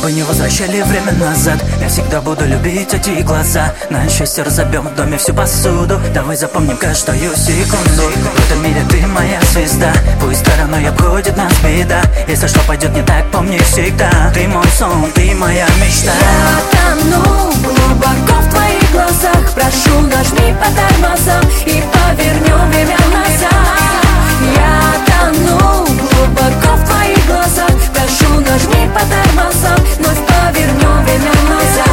бы не возвращали время назад, я всегда буду любить эти глаза. На счастье разобьем в доме всю посуду. Давай запомним каждую секунду. В этом мире ты моя звезда. Пусть стороной обходит нас беда. Если что пойдет не так, помни всегда. Ты мой сон, ты моя мечта. Я тону глубоко в твоих глазах. Прошу, нажми по тормозам и повернем время назад. Я тону глубоко в твоих глазах. Прошу, нажми по тормозам, вновь повернем время назад.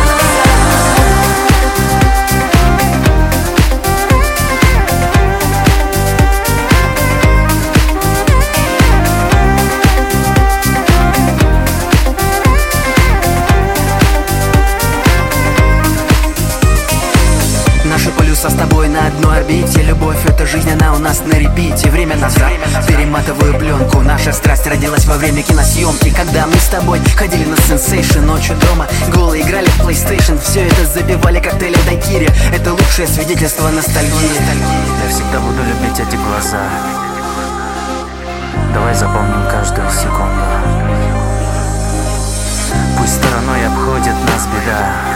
Наши полюса с тобой на одной орбите. Любовь — это жизнь, она у нас на репите. Время назад, перематываю пленку. Наша страсть родилась во время киносъемки, когда мы с тобой ходили на сенсейшн. Ночью дома голые играли в PlayStation. Все это запивали коктейли в дайкире. Это лучшее свидетельство ностальгии. Я всегда буду любить эти глаза. Давай запомним каждую секунду. Пусть стороной обходит нас беда.